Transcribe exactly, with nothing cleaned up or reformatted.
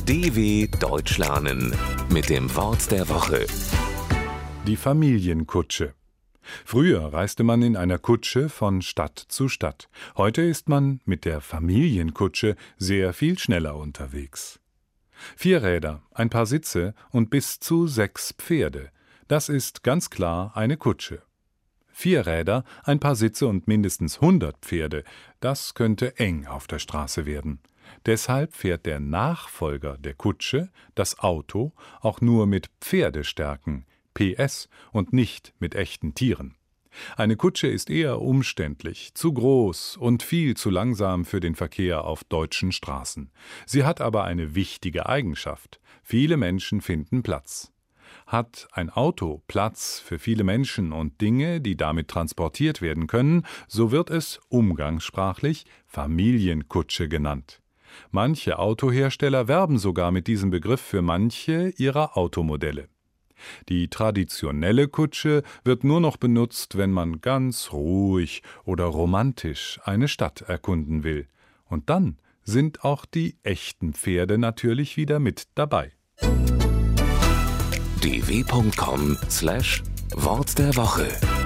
D W Deutsch lernen mit dem Wort der Woche. Die Familienkutsche. Früher reiste man in einer Kutsche von Stadt zu Stadt. Heute ist man mit der Familienkutsche sehr viel schneller unterwegs. Vier Räder, ein paar Sitze und bis zu sechs Pferde. Das ist ganz klar eine Kutsche. Vier Räder, ein paar Sitze und mindestens hundert Pferde. Das könnte eng auf der Straße werden. Deshalb fährt der Nachfolger der Kutsche, das Auto, auch nur mit Pferdestärken, P S, und nicht mit echten Tieren. Eine Kutsche ist eher umständlich, zu groß und viel zu langsam für den Verkehr auf deutschen Straßen. Sie hat aber eine wichtige Eigenschaft: Viele Menschen finden Platz. Hat ein Auto Platz für viele Menschen und Dinge, die damit transportiert werden können, so wird es umgangssprachlich Familienkutsche genannt. Manche Autohersteller werben sogar mit diesem Begriff für manche ihrer Automodelle. Die traditionelle Kutsche wird nur noch benutzt, wenn man ganz ruhig oder romantisch eine Stadt erkunden will. Und dann sind auch die echten Pferde natürlich wieder mit dabei. d w punkt com slash Wort der Woche